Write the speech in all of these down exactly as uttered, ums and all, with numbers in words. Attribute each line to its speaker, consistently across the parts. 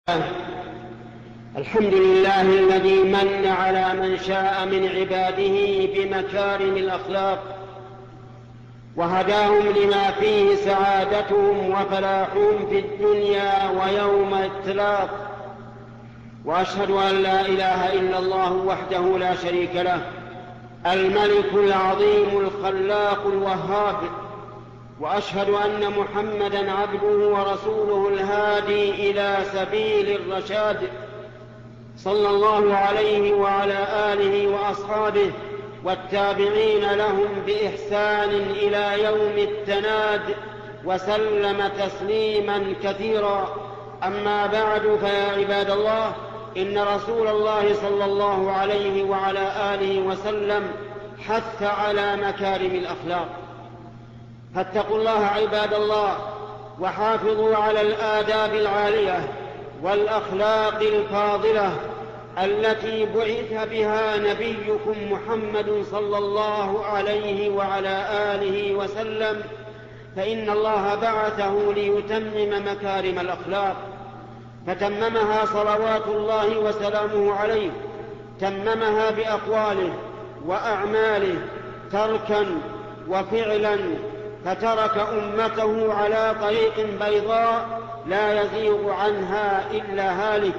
Speaker 1: الحمد لله الذي من على من شاء من عباده بمكارم الأخلاق وهداهم لما فيه سعادتهم وفلاحهم في الدنيا ويوم التلاق، وأشهد أن لا إله إلا الله وحده لا شريك له الملك العظيم الخلاق الوهاب، وأشهد أن محمدًا عبده ورسوله الهادي إلى سبيل الرشاد، صلى الله عليه وعلى آله وأصحابه والتابعين لهم بإحسان إلى يوم التناد، وسلم تسليمًا كثيرا. أما بعد، فيا عباد الله، إن رسول الله صلى الله عليه وعلى آله وسلم حث على مكارم الأخلاق، فاتقوا الله عباد الله وحافظوا على الآداب العالية والأخلاق الفاضلة التي بعث بها نبيكم محمد صلى الله عليه وعلى آله وسلم، فإن الله بعثه ليتمم مكارم الأخلاق، فتممها صلوات الله وسلامه عليه، تممها بأقواله وأعماله تركا وفعلا، فترك أمته على طريق بيضاء لا يزيغ عنها إلا هالك.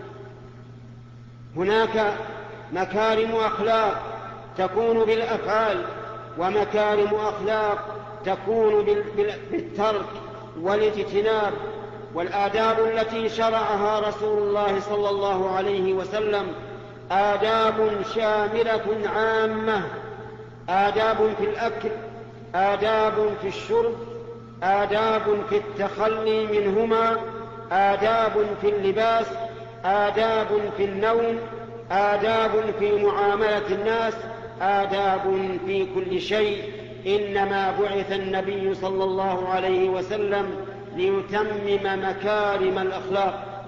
Speaker 1: هناك مكارم أخلاق تكون بالأفعال، ومكارم أخلاق تكون بالترك والاجتناب. والآداب التي شرعها رسول الله صلى الله عليه وسلم آداب شاملة عامة: آداب في الأكل، آداب في الشرب، آداب في التخلي منهما، آداب في اللباس، آداب في النوم، آداب في معاملة الناس، آداب في كل شيء. إنما بعث النبي صلى الله عليه وسلم ليتمم مكارم الأخلاق.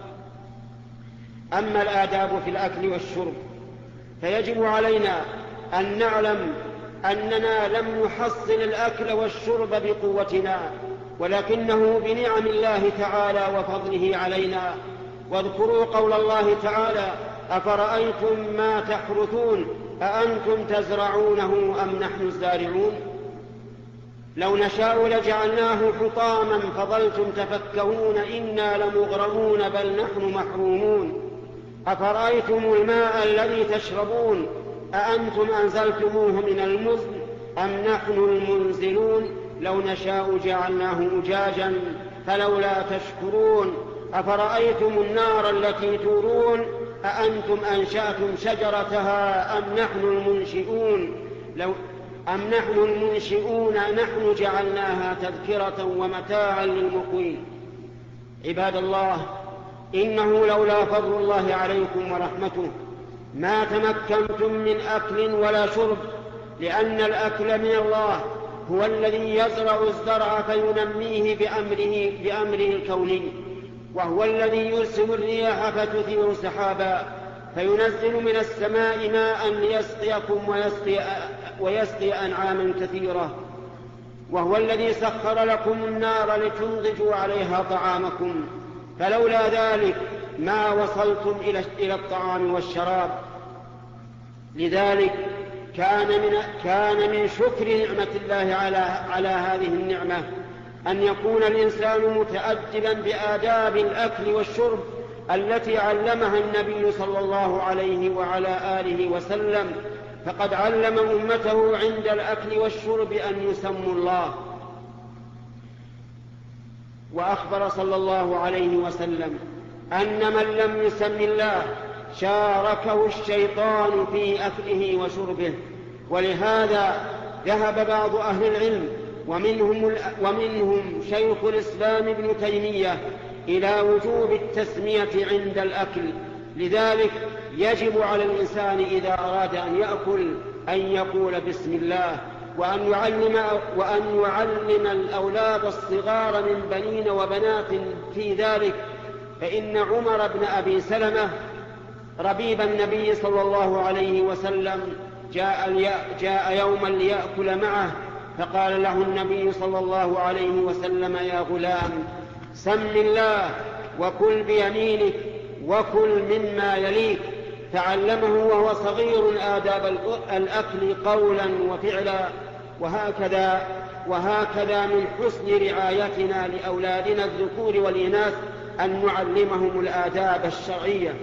Speaker 1: أما الآداب في الأكل والشرب فيجب علينا أن نعلم أننا لم نحصل الأكل والشرب بقوتنا، ولكنه بنعم الله تعالى وفضله علينا. واذكروا قول الله تعالى: أفرأيتم ما تحرثون أأنتم تزرعونه أم نحن الزارعون؟ لو نشاء لجعلناه حطاما فظلتم تفكهون إنا لمغرمون بل نحن محرومون. أفرأيتم الماء الذي تشربون أأنتم أنزلتموه من المزن أم نحن المنزلون؟ لو نشاء جعلناه أجاجا فلولا تشكرون. أفرأيتم النار التي تورون أأنتم أنشأتم شجرتها أم نحن المنشئون؟ لو أم نحن المنشئون نحن جعلناها تذكرة ومتاعا للمقوين. عباد الله، إنه لولا فضل الله عليكم ورحمته ما تمكنتم من أكل ولا شرب، لأن الأكل من الله هو الذي يزرع الزرع فينميه بأمره, بأمره الكوني، وهو الذي يرسل الرياح فتثير سحابا فينزل من السماء ماء ليسقيكم ويسقي, ويسقي أنعاما كثيرة، وهو الذي سخر لكم النار لتنضجوا عليها طعامكم، فلولا ذلك ما وصلتم إلى الطعام والشراب. لذلك كان من, كان من شكر نعمة الله على, على هذه النعمة أن يكون الإنسان متأدبا بآداب الأكل والشرب التي علمها النبي صلى الله عليه وعلى آله وسلم، فقد علم أمته عند الأكل والشرب أن يسموا الله. وأخبر صلى الله عليه وسلم أن من لم يسم الله شاركه الشيطان في أكله وشربه. ولهذا ذهب بعض أهل العلم ومنهم, ومنهم شيخ الإسلام ابن تيمية إلى وجوب التسمية عند الأكل. لذلك يجب على الإنسان إذا أراد أن يأكل أن يقول بسم الله، وأن يعلم, وأن يعلم الأولاد الصغار من بنين وبنات في ذلك. فإن عمر بن أبي سلمة ربيب النبي صلى الله عليه وسلم جاء, جاء يوما ليأكل معه، فقال له النبي صلى الله عليه وسلم: يا غلام، سم الله وكل بيمينك وكل مما يليك. تعلمه وهو صغير آداب الأكل قولا وفعلا. وهكذا وهكذا من حسن رعايتنا لأولادنا الذكور والإناث أن نعلمهم الآداب الشرعية.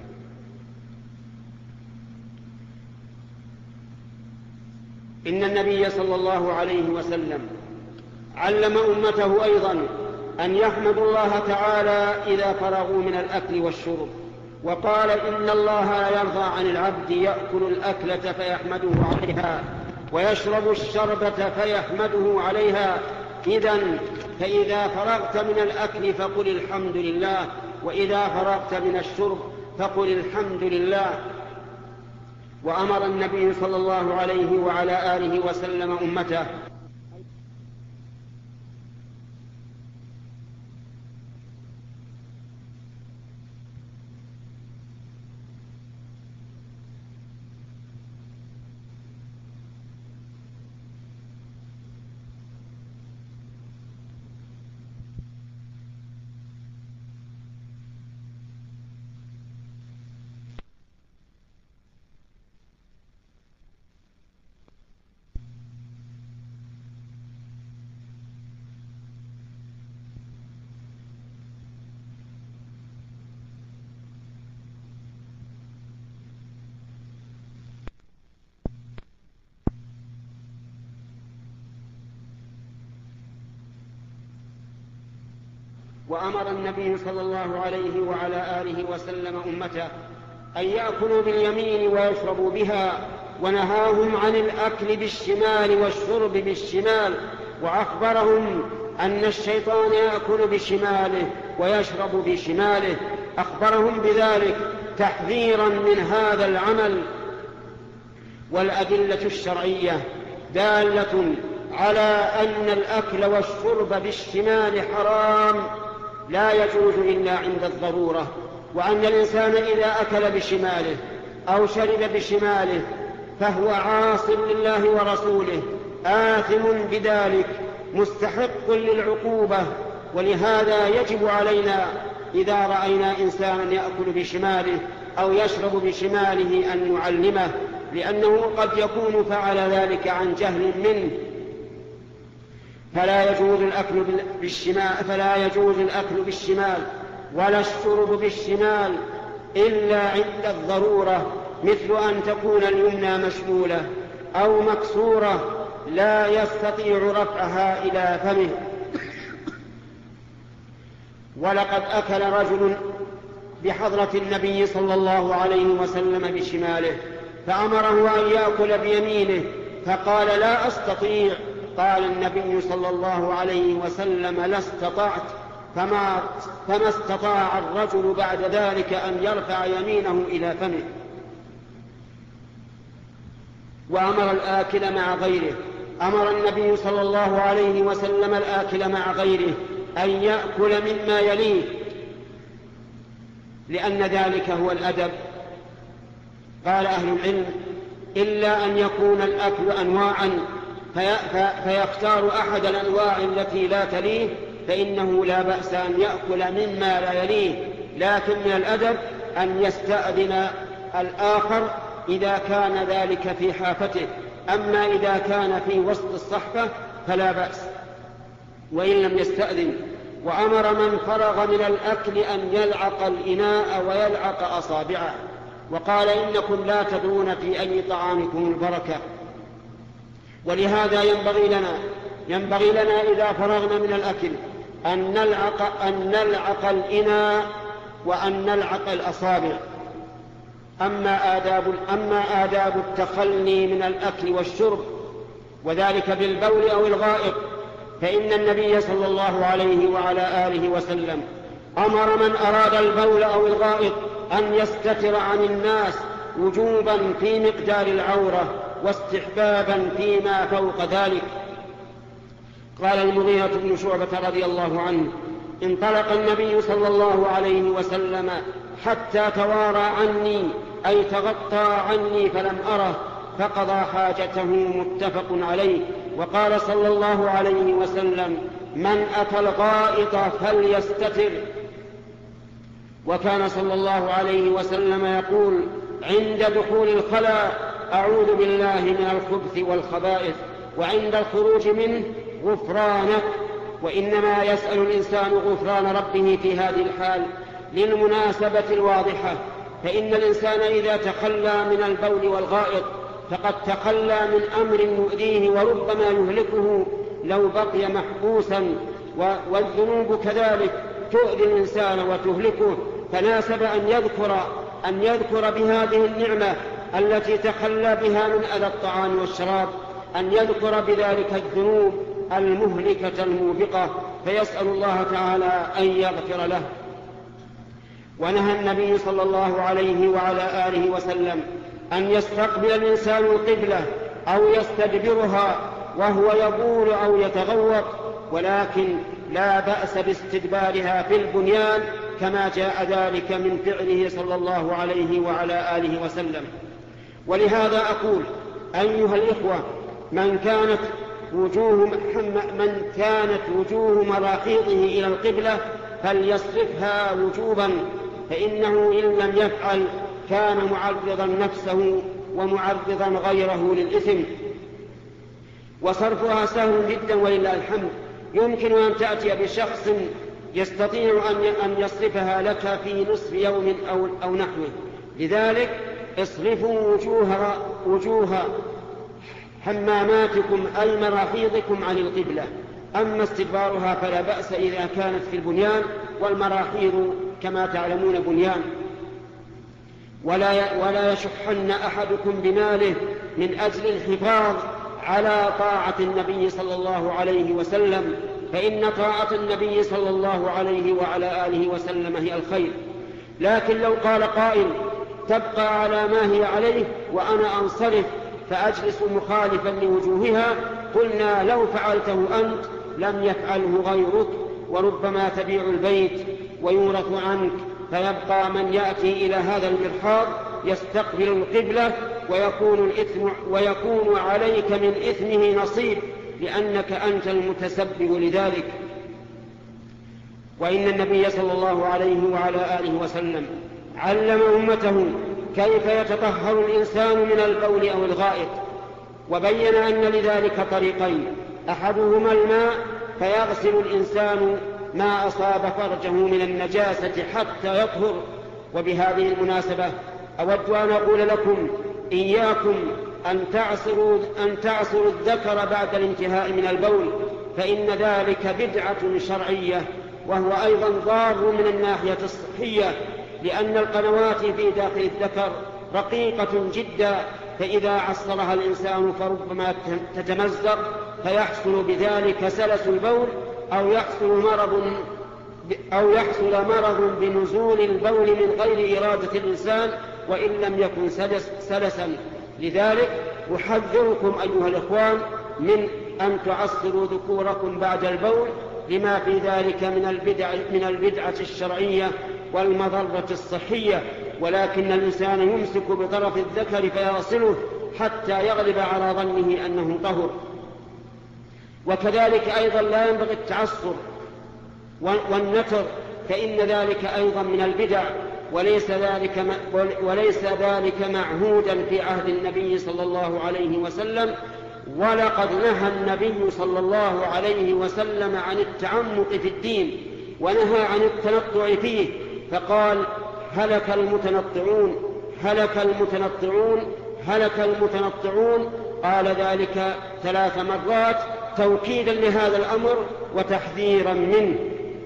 Speaker 1: إن النبي صلى الله عليه وسلم علم أمته أيضا أن يحمدوا الله تعالى إذا فرغوا من الأكل والشرب، وقال: إن الله لا يرضى عن العبد يأكل الأكلة فيحمده عليها ويشرب الشربة فيحمده عليها. إذن فإذا فرغت من الأكل فقل الحمد لله، وإذا فرغت من الشرب فقل الحمد لله. وأمر النبي صلى الله عليه وعلى آله وسلم أمته وأمر النبي صلى الله عليه وعلى آله وسلم أمته أن يأكلوا باليمين ويشربوا بها، ونهاهم عن الأكل بالشمال والشرب بالشمال، وأخبرهم أن الشيطان يأكل بشماله ويشرب بشماله. أخبرهم بذلك تحذيرا من هذا العمل. والأدلة الشرعية دالة على أن الأكل والشرب بالشمال حرام لا يجوز إلا عند الضرورة، وأن الإنسان إذا أكل بشماله أو شرب بشماله فهو عاص لله ورسوله، آثم بذلك، مستحق للعقوبة. ولهذا يجب علينا إذا رأينا إنسانا يأكل بشماله أو يشرب بشماله أن نعلمه، لأنه قد يكون فعل ذلك عن جهل منه. فلا يجوز الأكل بالشمال فلا يجوز الأكل بالشمال ولا الشرب بالشمال إلا عند الضرورة، مثل أن تكون اليمنى مشلولة أو مكسورة لا يستطيع رفعها إلى فمه. ولقد أكل رجل بحضرة النبي صلى الله عليه وسلم بشماله، فأمره أن يأكل بيمينه فقال: لا أستطيع. قال النبي صلى الله عليه وسلم: لا استطعت. فما, فما استطاع الرجل بعد ذلك أن يرفع يمينه إلى فمه. وأمر الآكل مع غيره. أمر النبي صلى الله عليه وسلم الآكل مع غيره أن يأكل مما يليه، لأن ذلك هو الأدب. قال أهل العلم: إلا أن يكون الأكل أنواعا فيختار أحد الأنواع التي لا تليه فإنه لا بأس أن يأكل مما لا يليه، لكن من الأدب أن يستأذن الآخر إذا كان ذلك في حافته. أما إذا كان في وسط الصحفة فلا بأس وإن لم يستأذن. وأمر من فرغ من الأكل أن يلعق الإناء ويلعق أصابعه، وقال: إنكم لا تدرون في أي طعامكم البركة. ولهذا ينبغي لنا ينبغي لنا إذا فرغنا من الأكل أن نلعق, أن نلعق الإناء وأن نلعق الأصابع. أما آداب, أما آداب التخلي من الأكل والشرب وذلك بالبول أو الغائط، فإن النبي صلى الله عليه وعلى آله وسلم أمر من أراد البول أو الغائط أن يستتر عن الناس وجوبا في مقدار العورة واستحبابا فيما فوق ذلك. قال المغيرة بن شعبة رضي الله عنه: انطلق النبي صلى الله عليه وسلم حتى توارى عني، أي تغطى عني فلم أره، فقضى حاجته، متفق عليه. وقال صلى الله عليه وسلم: من أتى الغائط فليستتر. وكان صلى الله عليه وسلم يقول عند دخول الخلاء أعوذ بالله من الخبث والخبائث، وعند الخروج منه غفرانك. وإنما يسأل الإنسان غفران ربه في هذه الحال للمناسبة الواضحة، فإن الإنسان إذا تخلى من البول والغائط فقد تخلى من أمر يؤذيه وربما يهلكه لو بقي محبوسا، والذنوب كذلك تؤذي الإنسان وتهلكه، فناسب أن يذكر أن يذكر بهذه النعمة التي تخلى بها من أذى الطعام والشراب، أن يذكر بذلك الذنوب المهلكة الموبقة، فيسأل الله تعالى أن يغفر له. ونهى النبي صلى الله عليه وعلى آله وسلم أن يستقبل الإنسان القبلة أو يستدبرها وهو يبول أو يتغوط، ولكن لا بأس باستدبارها في البنيان كما جاء ذلك من فعله صلى الله عليه وعلى آله وسلم. ولهذا أقول أيها الإخوة، من كانت وجوه من كانت وجوه مراحيضه إلى القبلة فليصرفها وجوبا، فإنه إن لم يفعل كان معرضا نفسه ومعرضا غيره للإثم. وصرفها سهل جدا ولله الحمد، يمكن أن تأتي بشخص يستطيع أن يصرفها لك في نصف يوم أو, أو نحوه. لذلك اصرفوا وجوه, وجوه حماماتكم أي مراحيضكم عن القبلة. أما استدبارها فلا بأس إذا كانت في البنيان، والمراحيض كما تعلمون بنيان. ولا ولا يشحن أحدكم بماله من أجل الحفاظ على طاعة النبي صلى الله عليه وسلم، فإن طاعة النبي صلى الله عليه وعلى آله وسلم هي الخير. لكن لو قال قائل تبقى على ما هي عليه وأنا أنصرف فأجلس مخالفا لوجوهها، قلنا لو فعلته أنت لم يفعله غيرك، وربما تبيع البيت ويورث عنك، فيبقى من يأتي إلى هذا المرحاض يستقبل القبلة ويكون, الإثم ويكون عليك من إثمه نصيب، لأنك أنت المتسبب لذلك. وإن النبي صلى الله عليه وعلى آله وسلم علم أمته كيف يتطهر الإنسان من البول أو الغائط، وبين أن لذلك طريقين: أحدهما الماء فيغسل الإنسان ما أصاب فرجه من النجاسة حتى يطهر. وبهذه المناسبة أود أن أقول لكم إياكم أن تعصروا, أن تعصروا الذكر بعد الانتهاء من البول، فإن ذلك بدعة شرعية، وهو أيضا ضار من الناحية الصحية، لأن القنوات في داخل الذكر رقيقة جدا، فإذا عصرها الإنسان فربما تتمزق فيحصل بذلك سلس البول، أو يحصل مرض أو يحصل مرض بنزول البول من غير إرادة الإنسان وإن لم يكن سلس سلسا. لذلك أحذركم أيها الإخوان من أن تعصروا ذكوركم بعد البول، لما في ذلك من البدع من البدعة الشرعية والمضرة الصحية، ولكن الإنسان يمسك بطرف الذكر فيغسله حتى يغلب على ظنه أنه طهر. وكذلك أيضا لا ينبغي التعصر والنتر، فإن ذلك أيضا من البدع، وليس ذلك وليس ذلك معهودا في عهد النبي صلى الله عليه وسلم. ولقد نهى النبي صلى الله عليه وسلم عن التعمق في الدين، ونهى عن التنطع فيه، فقال: هلك المتنطعون هلك المتنطعون هلك المتنطعون. قال ذلك ثلاث مرات توكيدا لهذا الأمر وتحذيرا منه.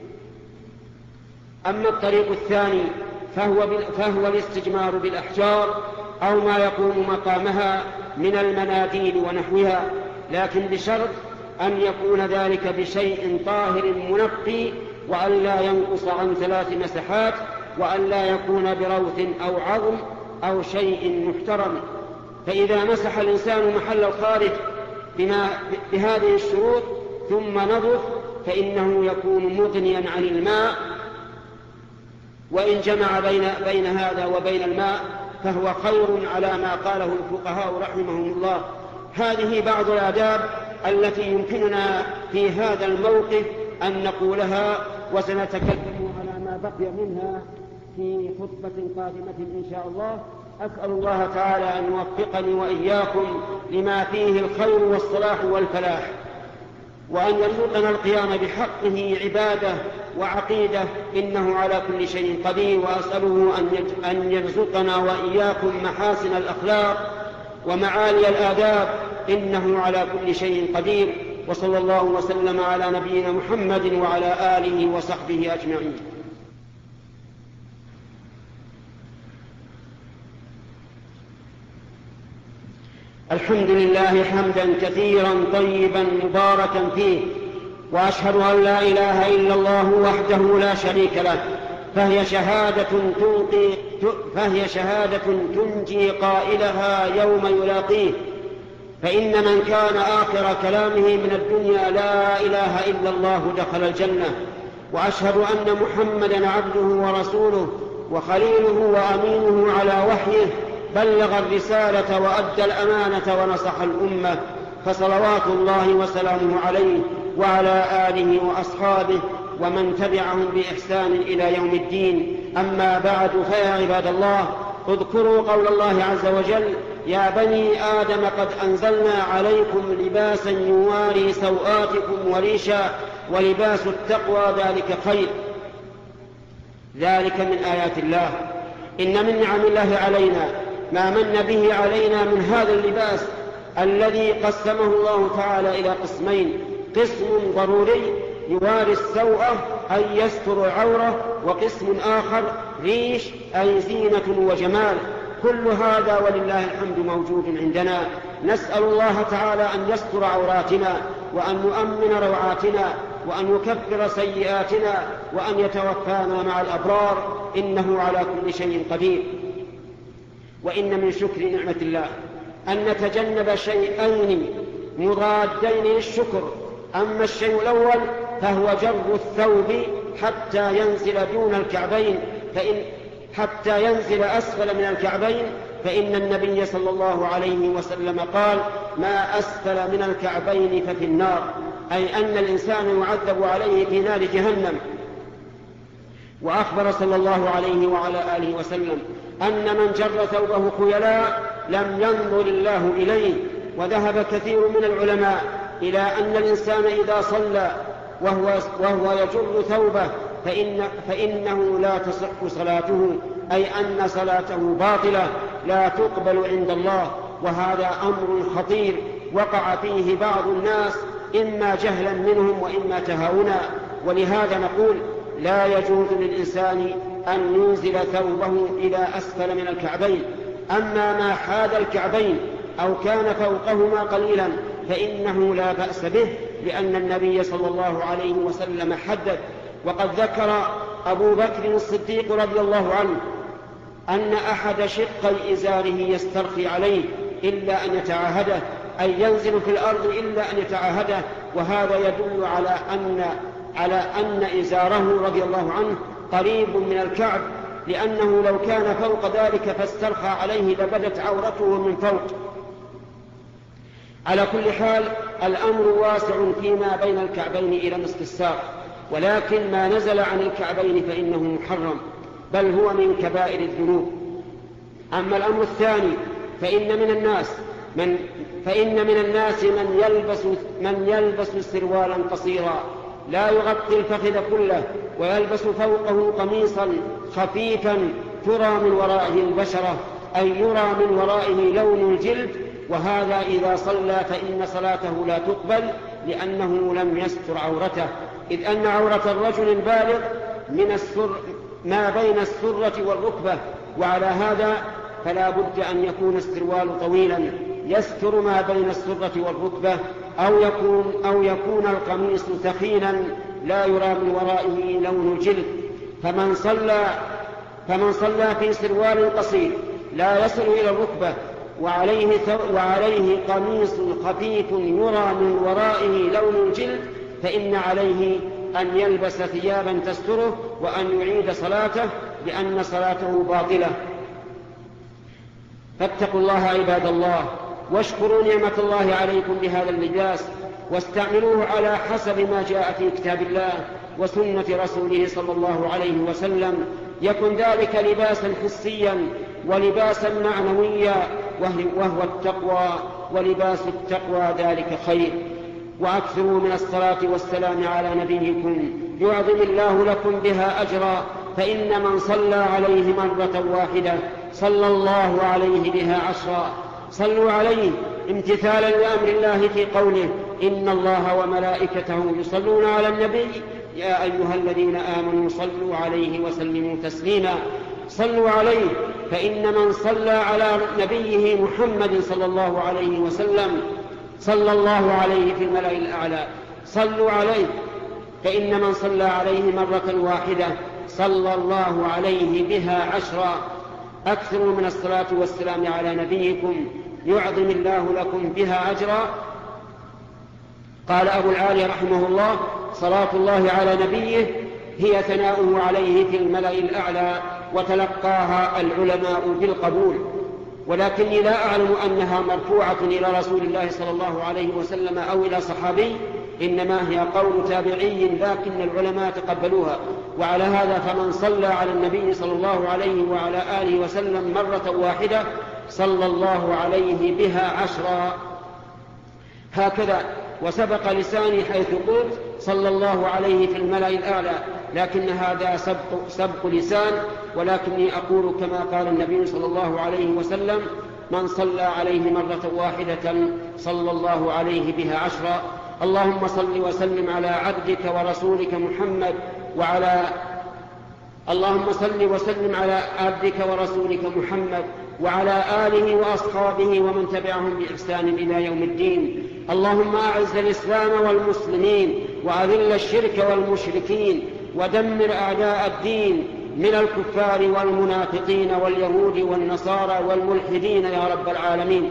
Speaker 1: أما الطريق الثاني فهو, فهو الاستجمار بالأحجار أو ما يقوم مقامها من المناديل ونحوها، لكن بشرط أن يكون ذلك بشيء طاهر منقي، وأن لا ينقص عن ثلاث مسحات، وأن لا يكون بروث أو عظم أو شيء محترم. فإذا مسح الإنسان محل الخارج بما بهذه الشروط ثم نظف فإنه يكون مغنيا عن الماء، وإن جمع بين, بين هذا وبين الماء فهو خير على ما قاله الفقهاء رحمهم الله. هذه بعض الآداب التي يمكننا في هذا الموقف أن نقولها، وسنتكلم على ما بقي منها في خطبة قادمة إن شاء الله. أسأل الله تعالى أن يوفقني وإياكم لما فيه الخير والصلاح والفلاح، وأن يرزقنا القيام بحقه عبادة وعقيدة، إنه على كل شيء قدير. وأسأله أن يرزقنا وإياكم محاسن الأخلاق ومعالي الآداب، إنه على كل شيء قدير. وصلى الله وسلم على نبينا محمد وعلى آله وصحبه أجمعين. الحمد لله حمدا كثيرا طيبا مباركا فيه، وأشهد أن لا إله إلا الله وحده لا شريك له، فهي شهادة تنقي فهي شهادة تنجي قائلها يوم يلاقيه. فإن من كان آخر كلامه من الدنيا لا إله إلا الله دخل الجنة. وأشهد أن محمدا عبده ورسوله وخليله وأمينه على وحيه، بلغ الرسالة وأدى الأمانة ونصح الأمة، فصلوات الله وسلامه عليه وعلى آله وأصحابه ومن تبعهم بإحسان إلى يوم الدين. أما بعد، فيا عباد الله، اذكروا قول الله عز وجل: يا بني آدم قد أنزلنا عليكم لباسا يواري سوآتكم وريشا ولباس التقوى ذلك خير. ذلك من آيات الله. إن من نعم الله علينا ما من به علينا من هذا اللباس الذي قسمه الله تعالى إلى قسمين: قسم ضروري يواري السوءة أي يستر العورة، وقسم آخر ريش أي زينة وجمال. كل هذا ولله الحمد موجود عندنا. نسأل الله تعالى أن يستر عوراتنا، وأن يؤمن روعاتنا، وأن يكفر سيئاتنا، وأن يتوفانا مع الأبرار، إنه على كل شيء قدير. وإن من شكر نعمة الله أن نتجنب شيئين مضادين للشكر. أما الشيء الأول فهو جر الثوب حتى ينزل دون الكعبين، فإن حتى ينزل أسفل من الكعبين، فإن النبي صلى الله عليه وسلم قال: ما أسفل من الكعبين ففي النار، أي أن الإنسان يعذب عليه في نار جهنم. وأخبر صلى الله عليه وعلى آله وسلم أن من جر ثوبه خيلاء لم ينظر الله إليه. وذهب كثير من العلماء إلى أن الإنسان إذا صلى وهو, وهو يجر ثوبه فإن فإنه لا تصح صلاته، أي أن صلاته باطلة لا تقبل عند الله. وهذا أمر خطير وقع فيه بعض الناس، إما جهلا منهم وإما تهاونا. ولهذا نقول: لا يجوز للإنسان أن ينزل ثوبه إلى أسفل من الكعبين. أما ما حاد الكعبين أو كان فوقهما قليلا فإنه لا بأس به، لأن النبي صلى الله عليه وسلم حدد. وقد ذكر أبو بكر الصديق رضي الله عنه أن أحد شقي إزاره يسترخي عليه إلا أن يتعاهده، أي ينزل في الأرض إلا أن يتعاهده. وهذا يدل على أن على أن إزاره رضي الله عنه قريب من الكعب، لأنه لو كان فوق ذلك فاسترخى عليه لبدت عورته من فوق. على كل حال، الأمر واسع فيما بين الكعبين إلى نصف الساق، ولكن ما نزل عن الكعبين فإنه محرم، بل هو من كبائر الذنوب. أما الأمر الثاني فإن من الناس من فإن من الناس من يلبس من يلبس سروالا قصيرا لا يغطي الفخذ كله، ويلبس فوقه قميصا خفيفا ترى من ورائه البشرة، أي يرى من ورائه لون الجلد. وهذا إذا صلى فإن صلاته لا تقبل، لأنه لم يستر عورته، إذ أن عورة الرجل البالغ من السر ما بين السرة والركبة. وعلى هذا فلا بد أن يكون السروال طويلا يستر ما بين السرة والركبة، أو يكون, أو يكون القميص ثخينا لا يرى من ورائه لون الجلد. فمن صلى, فمن صلى في سروال قصير لا يصل إلى الركبة وعليه, وعليه قميص خفيف يرى من ورائه لون الجلد، فإن عليه أن يلبس ثيابا تستره وأن يعيد صلاته، لأن صلاته باطلة. فاتقوا الله عباد الله، واشكروا نعمة الله عليكم بهذا اللباس، واستعملوه على حسب ما جاء في كتاب الله، وسنة رسوله صلى الله عليه وسلم، يكن ذلك لباسا حسيا ولباسا معنويا وهو التقوى، ولباس التقوى ذلك خير. وأكثروا من الصلاة والسلام على نبيكم يعظم الله لكم بها أجرا، فإن من صلى عليه مرة واحدة صلى الله عليه بها عشرا. صلوا عليه امتثالا لأمر الله في قوله إن الله وملائكته يصلون على النبي يا أيها الذين آمنوا صلوا عليه وسلموا تسليما. صلوا عليه، فإن من صلى على نبيه محمد صلى الله عليه وسلم صلى الله عليه في الملأ الأعلى. صلوا عليه، فإن من صلى عليه مرة واحدة صلى الله عليه بها عشرا. أكثروا من الصلاة والسلام على نبيكم يعظم الله لكم بها أجرا. قال أبو العالي رحمه الله صلاة الله على نبيه هي ثناؤه عليه في الملأ الأعلى، وتلقاها العلماء بالقبول، ولكني لا أعلم أنها مرفوعة إلى رسول الله صلى الله عليه وسلم أو إلى صحابي، إنما هي قول تابعي لكن العلماء تقبلوها. وعلى هذا فمن صلى على النبي صلى الله عليه وعلى آله وسلم مرة واحدة صلى الله عليه بها عشرا. هكذا وسبق لساني حيث قلت صلى الله عليه في الملأ الأعلى، لكن هذا سبق, سبق لسان، ولكني أقول كما قال النبي صلى الله عليه وسلم من صلى عليه مرة واحدة صلى الله عليه بها عشرا. اللهم صل وسلم على عبدك ورسولك محمد وعلى اللهم صل وسلم على عبدك ورسولك محمد وعلى آله وأصحابه ومن تبعهم بإحسان إلى يوم الدين. اللهم أعز الإسلام والمسلمين وأذل الشرك والمشركين ودمر أعداء الدين من الكفار والمنافقين واليهود والنصارى والملحدين يا رب العالمين.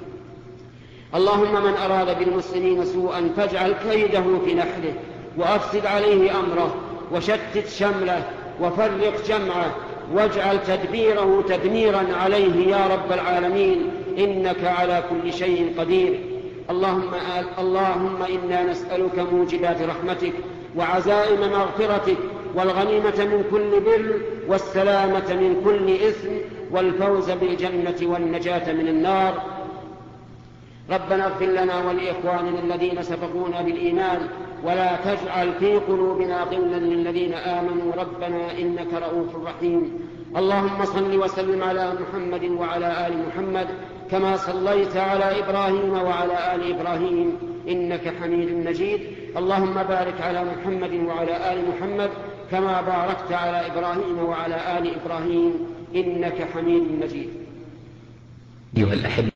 Speaker 1: اللهم من أراد بالمسلمين سوءا فاجعل كيده في نحره وأفسد عليه أمره وشتت شمله وفرق جمعه واجعل تدبيره تدميرا عليه يا رب العالمين، إنك على كل شيء قدير. اللهم, اللهم إنا نسألك موجبات رحمتك وعزائم مغفرتك والغنيمة من كل بر والسلامة من كل إثم والفوز بالجنة والنجاة من النار. ربنا اغفر لنا ولإخواننا الذين سبقونا بالإيمان ولا تجعل في قلوبنا غلا للذين آمنوا ربنا إنك رؤوف رحيم. اللهم صل وسلم على محمد وعلى آل محمد كما صليت على إبراهيم وعلى آل إبراهيم إنك حميد مجيد. اللهم بارك على محمد وعلى آل محمد كما باركت على إبراهيم وعلى آل إبراهيم إنك حميد مجيد.
Speaker 2: أيها الأحبة